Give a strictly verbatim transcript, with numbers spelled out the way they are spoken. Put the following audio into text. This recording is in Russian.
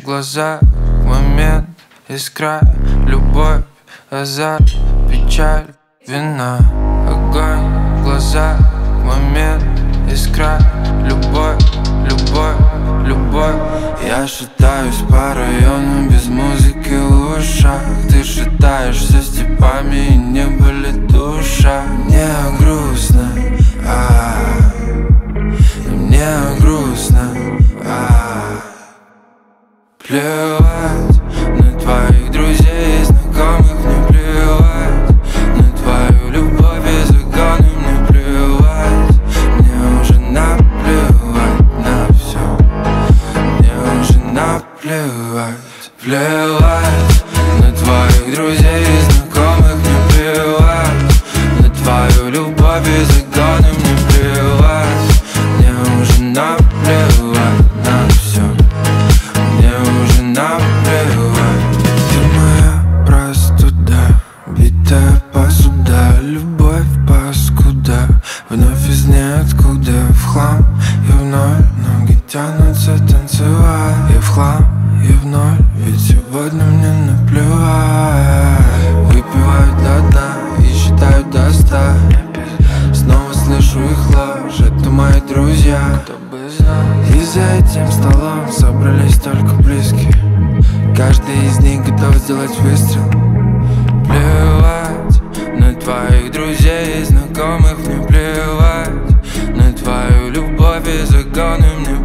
в глаза, момент, искра, любовь, азарт, печаль, вина. Огонь в глаза, момент, искра, любовь, любовь, любовь. Я шатаюсь по району без музыки в ушах. Ты шатаешься степами и не болит душа. Мне грустно, а мне грустно, а плевать на твоих друзей и знакомых, не плевать на твою любовь и законы, мне плевать. Мне уже наплевать на все, мне уже наплевать. Плевать на твоих друзей и знакомых, не плевать на твою любовь и законы, мне плевать. Мне уже наплевать на все, мне уже наплевать. Ты моя простуда, битая посуда, любовь паскуда, вновь из ниоткуда, в хлам и в ноль. Ноги тянутся танцевать, я в хлам и в ноль, ведь сегодня мне наплевать. Выпивают до дна и считают до ста. Снова слышу их ложь, это мои друзья. Кто бы знал. И за этим столом собрались только близкие. Каждый из них готов сделать выстрел. Плевать на твоих друзей и знакомых, мне плевать на твою любовь и законы, мне